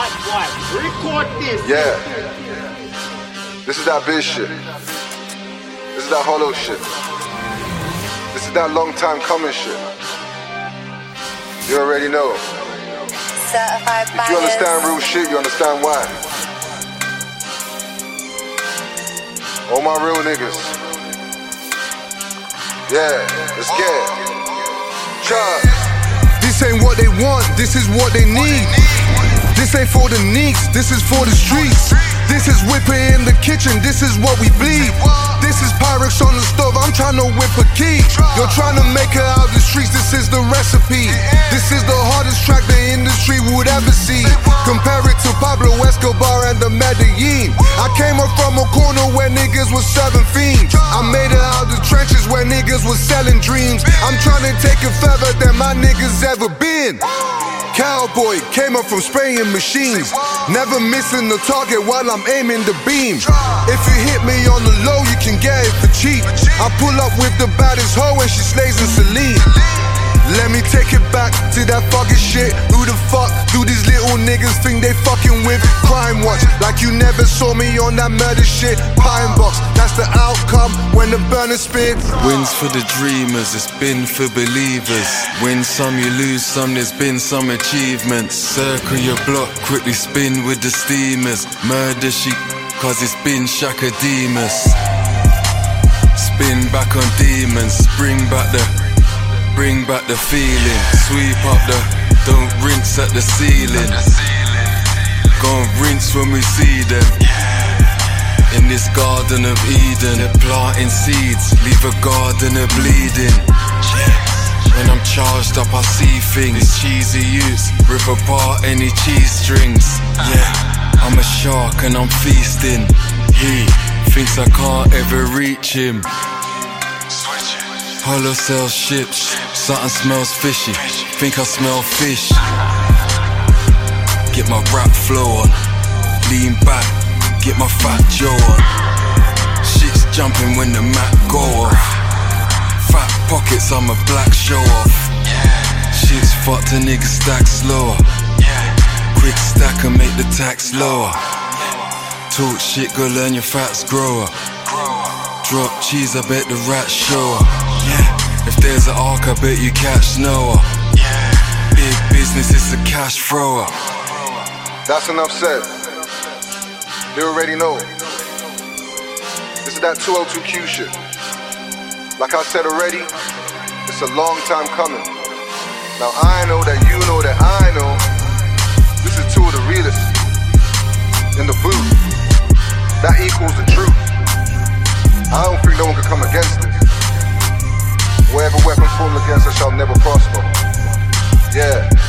Bad boy, record this. Yeah. This is that biz shit. This is that hollow shit. This is that long time coming shit. You already know. Certified If you understand real shit, you understand why. All my real niggas. Yeah, let's get it. Chuck. This ain't what they want, this is what they need. This ain't for the neeks, this is for the streets. This is whipping in the kitchen, this is what we bleed. This is Pyrex on the stove, I'm trying to whip a key. You're trying to make it out the streets, this is the recipe. This is the hardest track the industry would ever see. Compare it to Pablo Escobar and the Medellin. I came up from a corner where niggas was serving fiends. I made it out the trenches where niggas was selling dreams. I'm trying to take it further than my niggas ever been. Cowboy, came up from spraying machines. Never missing the target while I'm aiming the beam. If you hit me on the low, you can get it for cheap. I pull up with the baddest hoe and she slays in Celine. Let me take it back to that fucking shit. Who the fuck do these little niggas think they fucking with? Crime watch, like you never saw me on that murder shit. Pine box, that's the outcome when the burner spits. Wins for the dreamers, it's been for believers. Win some, you lose some, there's been some achievements. Circle your block, quickly spin with the steamers. Murder sheep, cause it's been Shakademus. Spin back on demons, bring back the feeling. Sweep up don't rinse at the ceiling. Go and rinse when we see them. In this garden of Eden, they're planting seeds, leave a garden of bleeding. When I'm charged up I see things, cheesy youths rip apart any cheese strings. Yeah, I'm a shark and I'm feasting. He thinks I can't ever reach him. Hollow sells ships, something smells fishy. Think I smell fish. Get my rap flow on, lean back, get my fat jaw on. Shit's jumping when the Mac go off. Fat pockets, I'm a black show off. Shit's fucked, a nigga stack slower. Quick stack and make the tax lower. Talk shit, go learn your facts grower. Drop cheese, I bet the rats show her. If there's an arc, I bet you catch Noah. Big business, it's a cash thrower. That's enough said. You already know. This is that 202Q shit. Like I said already, it's a long time coming. Now I know that you know that I know. This is two of the realest in the booth. That equals the truth. I don't think no one can come against it. Whatever weapon formed against us shall never prosper. Yeah.